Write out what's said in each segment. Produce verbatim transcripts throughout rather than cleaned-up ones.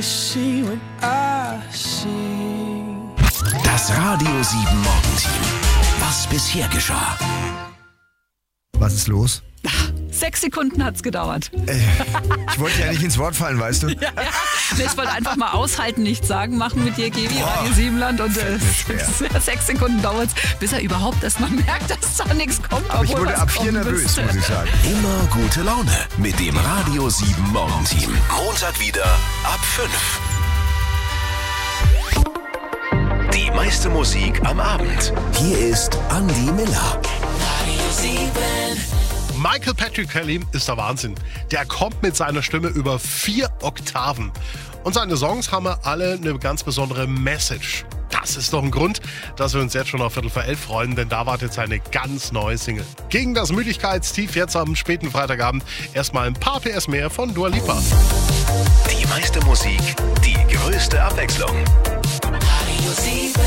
to see what I see. Das Radio sieben Morgenteam. Was bisher geschah? Was ist los? Sechs Sekunden hat's gedauert. Äh, ich wollte ja nicht ins Wort fallen, weißt du? Ja, ja. Ich wollte einfach mal aushalten, nichts sagen, machen mit dir, Gebi, Radio Siebenland. Und äh, sechs Sekunden dauert's, bis er überhaupt erst mal merkt, dass da nichts kommt. Aber ich wurde ab vier nervös, müsste. muss ich sagen. Immer gute Laune mit dem Radio sieben Morgenteam. Montag wieder ab fünf. Die meiste Musik am Abend. Hier ist Andi Miller. Radio sieben. Michael Patrick Kelly ist der Wahnsinn. Der kommt mit seiner Stimme über vier Oktaven. Und seine Songs haben alle eine ganz besondere Message. Das ist doch ein Grund, dass wir uns jetzt schon auf Viertel vor elf freuen, denn da wartet seine ganz neue Single. Gegen das Müdigkeitstief jetzt am späten Freitagabend erstmal ein paar P S mehr von Dua Lipa. Die meiste Musik, die größte Abwechslung. Radio sieben.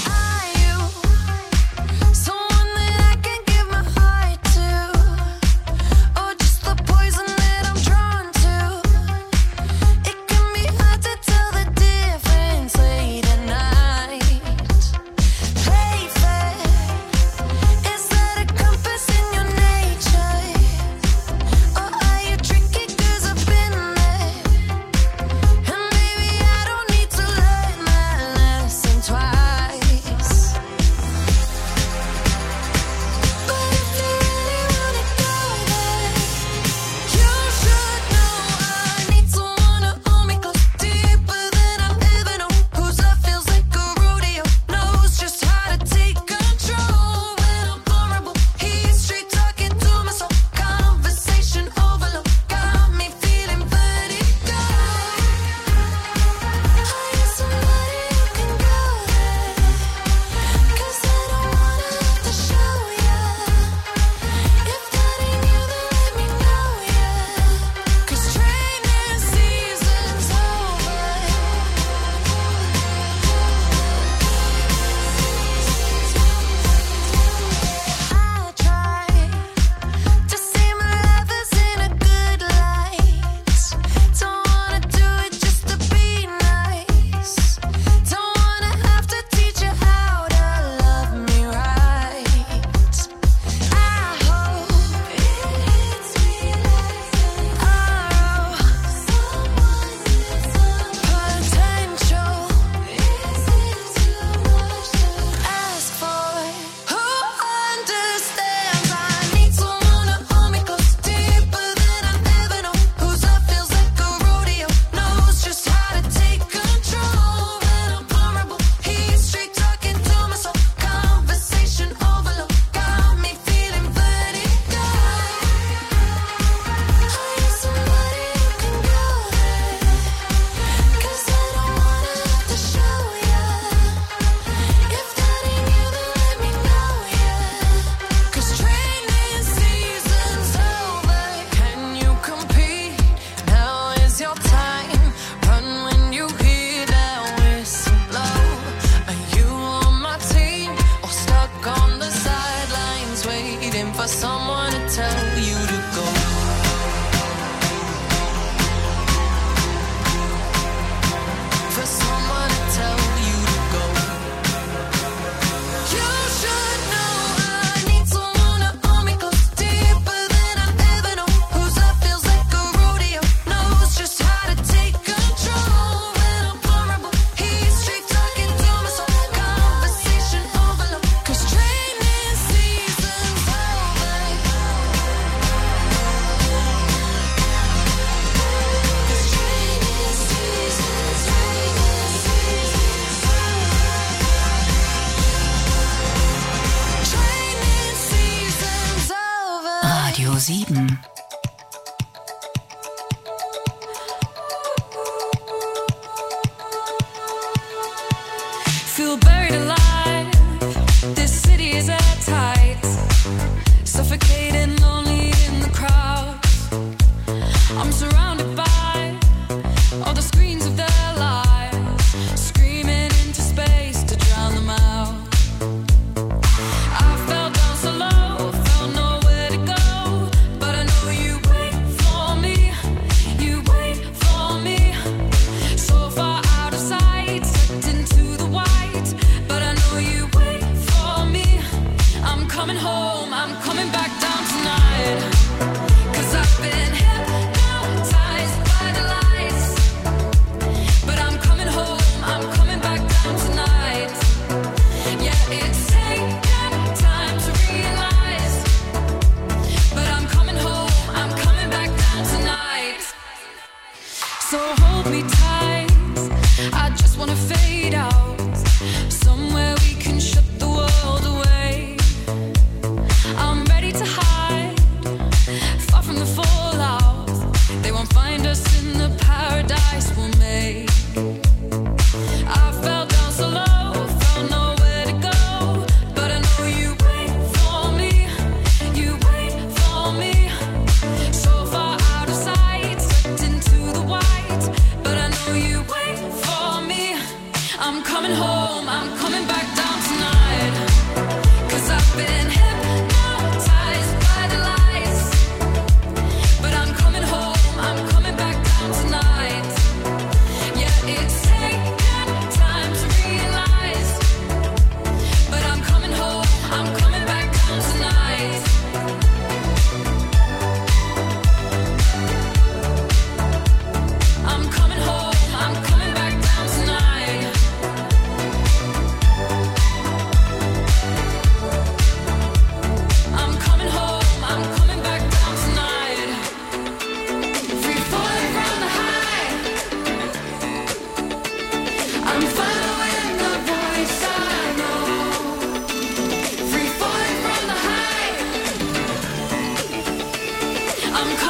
Radio sieben. Feel buried alive. This city is at tight. Suffocating, lonely in the crowd. I'm surrounded by all the screens of their lives, screaming into space to drown them out. I fell down so low, felt nowhere to go, but I know you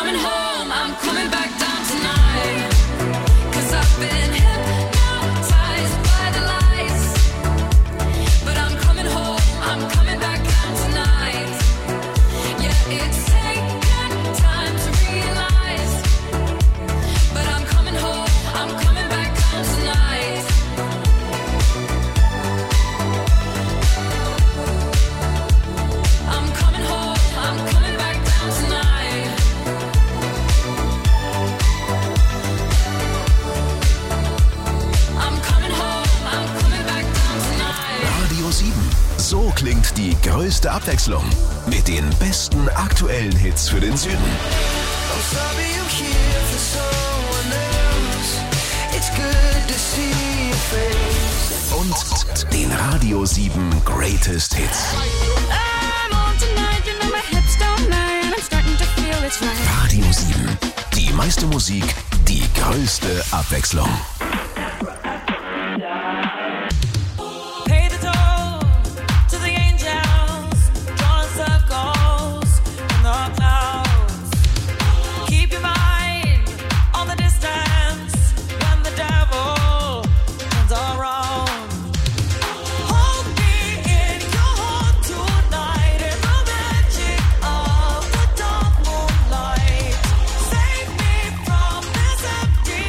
coming home, I'm coming back down tonight. 'Cause I've been hypnotized by the lights. But I'm coming home, I'm coming back down tonight. Yeah, it's taken time to realize. But I'm coming home, I'm coming back down tonight. I'm coming home, I'm coming back down tonight. I'm coming home, I'm coming back down tonight. Radio sieben. So klingt die größte Abwechslung. Mit den besten aktuellen Hits für den Süden. I'm sorry I'm here for someone else. It's good to see your face. Und den Radio sieben Greatest Hits. I'm on tonight, you know my hips don't lie, and I'm starting to feel it's right. Radio sieben. Die meiste Musik, die größte Abwechslung. Pay the toll to the angels, drawing circles in the clouds. Keep your mind on the distance when the devil turns around. Hold me in your heart tonight in the magic of the dark moonlight. Save me from this empty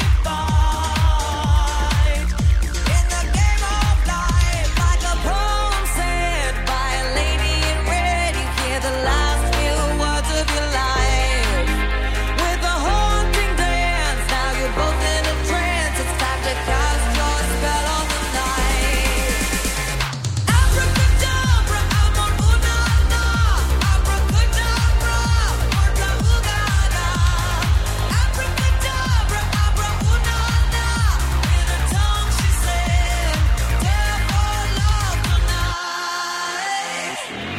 fight. In the game of life, like a poem said by a lady in red, you hear the last few words of your life. With a haunting dance, now you're both in a trance. It's time to cast your spell on the night. Abracadabra, amor una na. Abracadabra, orca ugana. Abracadabra, abra una na. In her tongue she said, devil love tonight.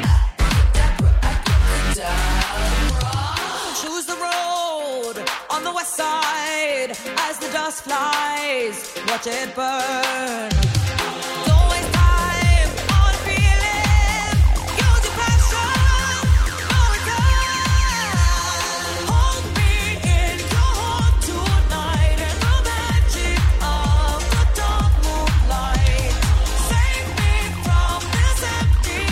Choose the road on the west side as the dust flies. Watch it burn. Don't waste time on feeling. Use your passion. No return. Hold me in your heart tonight in the magic of the dark moonlight. Save me from this empty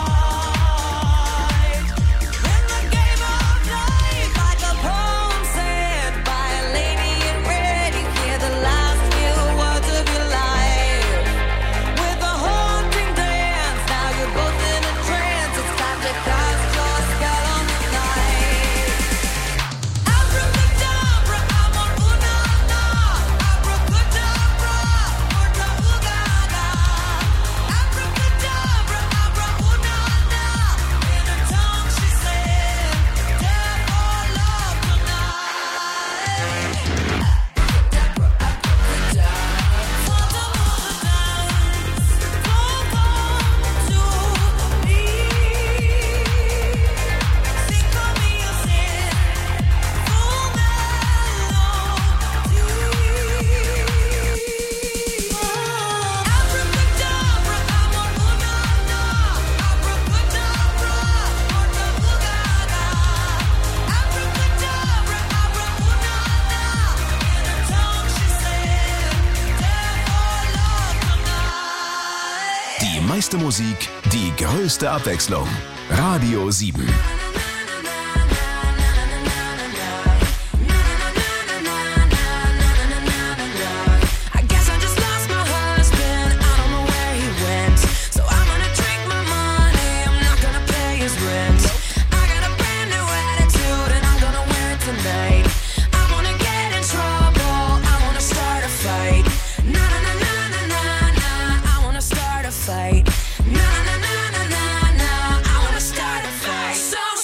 fight. In the game of life, like a poem said by a lady in red, you hear the last few words of your life. With a haunting dance, now you're both in a trance. It's time to cast your spell on the night. Abracadabra, amor una na. Abracadabra, orca ugana. Abracadabra, abra una na. In her tongue she said, devil love tonight. Die meiste Musik, die größte Abwechslung. Radio sieben. I guess I just lost my husband. I don't know where he went. So I'm gonna drink my money. I'm not gonna pay his rent. I got a brand new attitude and I'm gonna wear it tonight. I wanna get in trouble. I wanna start a fight. Na na na na na na na. I wanna start a fight. Na na na na na na. I wanna start a fight. So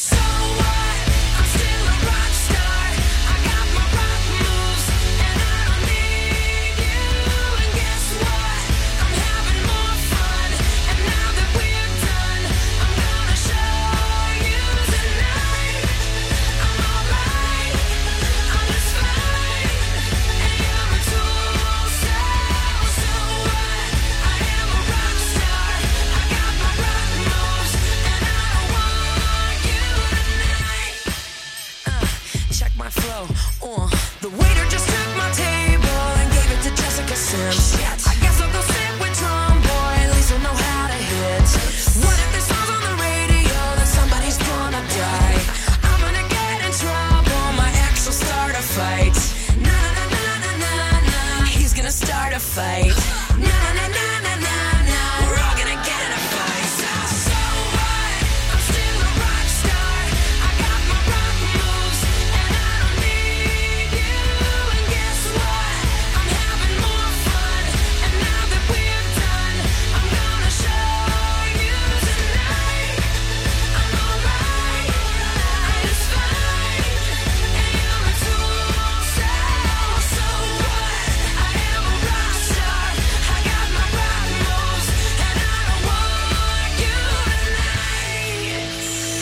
wanna flow. Uh, the waiter just took my table and gave it to Jessica Sims. Shit. I guess I'll go sit with Tom Boy, at least we'll know how to hit. What if this song's on the radio, then somebody's gonna die? I'm gonna get in trouble, my ex will start a fight. Na na na na na na na, he's gonna start a fight. Na na na na na na na, we're all gonna get in a fight. So, so what? I'm still a rock star. I got my rock moves, and I don't need you. And guess what? I'm having more fun. And now that we're done, I'm gonna show you tonight. I'm alright, I'm just fine. And you're a tool, so, so what? I am a rock star. I got my rock moves, and I don't want you tonight.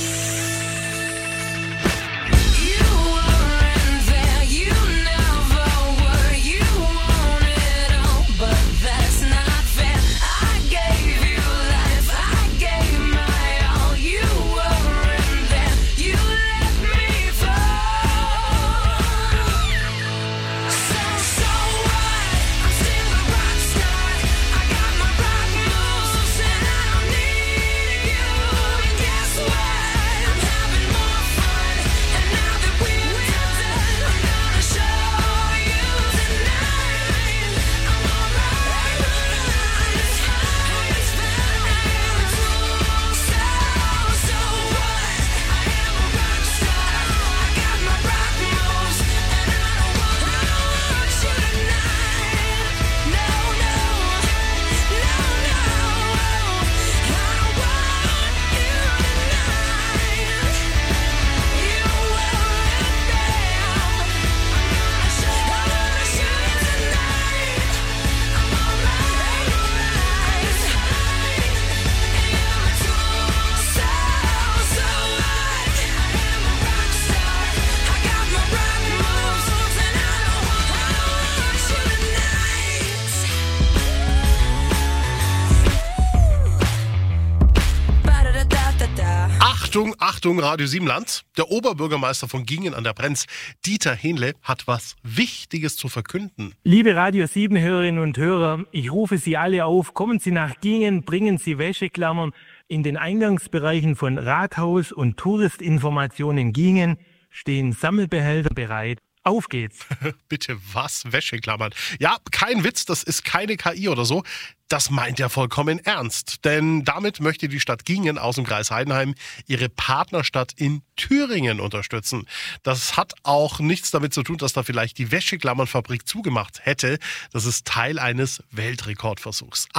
You weren't there, you never were. You want it all, but that's not fair. I gave you life, I gave my all. You weren't there, you let me fall. So, so what? I'm still a rock star. I got my rock moves, and I don't need you. And guess what? I'm having more fun. And now that we're done, I'm gonna show you tonight. I'm alright, I'm just fine, it's fine. So, so what? I am a rock star. I got my rock moves, and I don't want you tonight. No, no, no, no. I don't want you tonight. You weren't there. I'm gonna show you tonight. I'm alright, it's fine. And you're a tool, so, so what? I am a rock star. I got my rock moves, and I don't want you tonight. Ba-da-da-da-da-da. Achtung, Achtung, Radio Siebenland. Der Oberbürgermeister von Gingen an der Brenz, Dieter Hähnle, hat was Wichtiges zu verkünden. Liebe Radio sieben Hörerinnen und Hörer, ich rufe Sie alle auf, kommen Sie nach Gingen, bringen Sie Wäscheklammern. In den Eingangsbereichen von Rathaus und Touristinformationen Gingen stehen Sammelbehälter bereit. Auf geht's! Bitte was? Wäscheklammern. Ja, kein Witz, das ist keine K I oder so. Das meint er vollkommen ernst. Denn damit möchte die Stadt Gingen aus dem Kreis Heidenheim ihre Partnerstadt in Thüringen unterstützen. Das hat auch nichts damit zu tun, dass da vielleicht die Wäscheklammernfabrik zugemacht hätte. Das ist Teil eines Weltrekordversuchs.